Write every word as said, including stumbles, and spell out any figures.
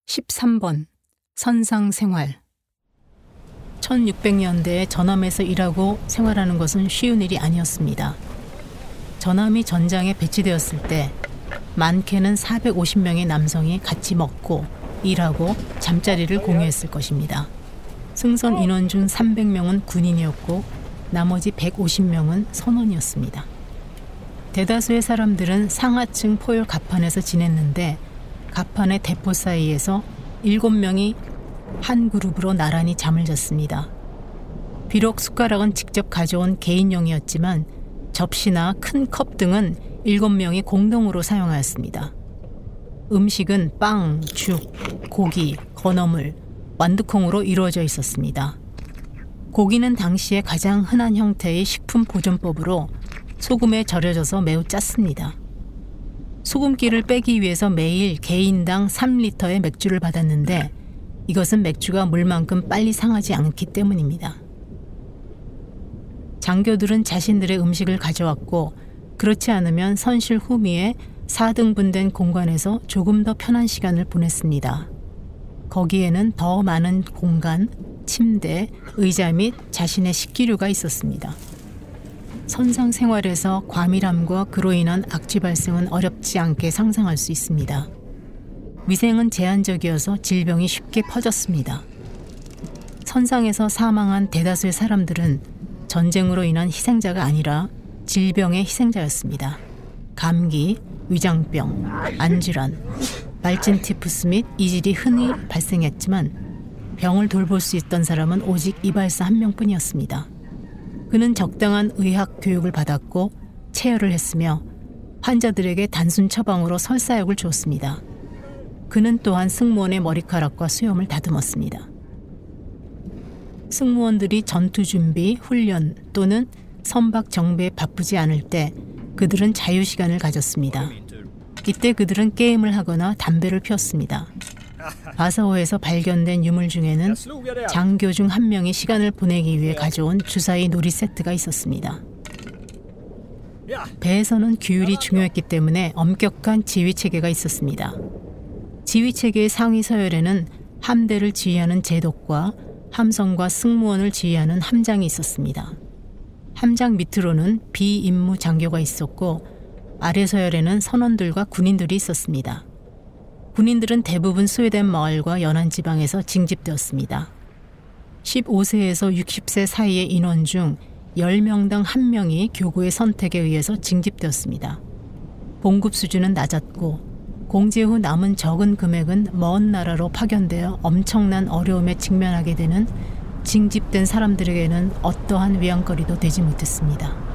십삼 번 선상생활. 천육백 년대에 전함에서 일하고 생활하는 것은 쉬운 일이 아니었습니다. 전함이 전장에 배치되었을 때 많게는 사백오십 명의 남성이 같이 먹고 일하고 잠자리를 공유했을 것입니다. 승선 인원 중 삼백 명은 군인이었고 나머지 백오십 명은 선원이었습니다. 대다수의 사람들은 상하층 포열 갑판에서 지냈는데 갑판의 대포 사이에서 일곱 명이 한 그룹으로 나란히 잠을 잤습니다. 비록 숟가락은 직접 가져온 개인용이었지만 접시나 큰 컵 등은 일곱 명이 공동으로 사용하였습니다. 음식은 빵, 죽, 고기, 건어물, 완두콩으로 이루어져 있었습니다. 고기는 당시의 가장 흔한 형태의 식품 보존법으로 소금에 절여져서 매우 짰습니다. 소금기를 빼기 위해서 매일 개인당 삼 리터의 맥주를 받았는데 이것은 맥주가 물만큼 빨리 상하지 않기 때문입니다. 장교들은 자신들의 음식을 가져왔고 그렇지 않으면 선실 후미에 사 등분된 공간에서 조금 더 편한 시간을 보냈습니다. 거기에는 더 많은 공간, 침대, 의자 및 자신의 식기류가 있었습니다. 선상 생활에서 과밀함과 그로 인한 악취 발생은 어렵지 않게 상상할 수 있습니다. 위생은 제한적이어서 질병이 쉽게 퍼졌습니다. 선상에서 사망한 대다수의 사람들은 전쟁으로 인한 희생자가 아니라 질병의 희생자였습니다. 감기, 위장병, 안질환, 말진 티푸스 및 이질이 흔히 발생했지만 병을 돌볼 수 있던 사람은 오직 이발사 한 명뿐이었습니다. 그는 적당한 의학 교육을 받았고 체열을 했으며 환자들에게 단순 처방으로 설사약을 주었습니다. 그는 또한 승무원의 머리카락과 수염을 다듬었습니다. 승무원들이 전투 준비, 훈련 또는 선박 정비에 바쁘지 않을 때 그들은 자유시간을 가졌습니다. 이때 그들은 게임을 하거나 담배를 피웠습니다. 바사오에서 발견된 유물 중에는 장교 중 한 명이 시간을 보내기 위해 가져온 주사위 놀이 세트가 있었습니다. 배에서는 규율이 중요했기 때문에 엄격한 지휘체계가 있었습니다. 지휘체계의 상위 서열에는 함대를 지휘하는 제독과 함성과 승무원을 지휘하는 함장이 있었습니다. 함장 밑으로는 비임무 장교가 있었고 아래 서열에는 선원들과 군인들이 있었습니다. 군인들은 대부분 스웨덴 마을과 연안 지방에서 징집되었습니다. 십오 세에서 육십 세 사이의 인원 중 열 명당 한 명이 교구의 선택에 의해서 징집되었습니다. 봉급 수준은 낮았고 공제 후 남은 적은 금액은 먼 나라로 파견되어 엄청난 어려움에 직면하게 되는 징집된 사람들에게는 어떠한 위안거리도 되지 못했습니다.